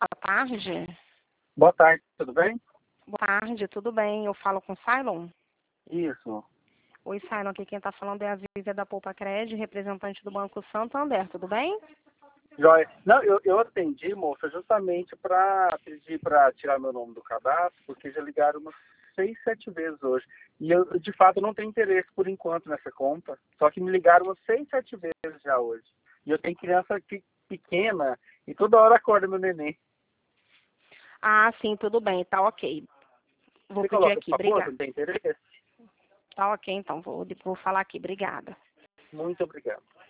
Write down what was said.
Boa tarde. Boa tarde, tudo bem? Boa tarde, tudo bem? Eu falo com o Cylon? Isso. Oi, Cylon, aqui quem está falando é a Zízia da Poupa Cred, representante do Banco Santander, tudo bem? Joia. Não, eu atendi, moça, justamente para pedir para tirar meu nome do cadastro, porque já ligaram umas 6, 7 vezes hoje. E eu, de fato, não tenho interesse por enquanto nessa conta. Só que me ligaram umas 6, 7 vezes já hoje. E eu tenho criança pequena e toda hora acorda meu neném. Ah, sim, tudo bem, tá ok. Vou Você pedir coloca, por aqui, favor, obrigada. não tem interesse? Tá ok, então, vou falar aqui, obrigada. Muito obrigado.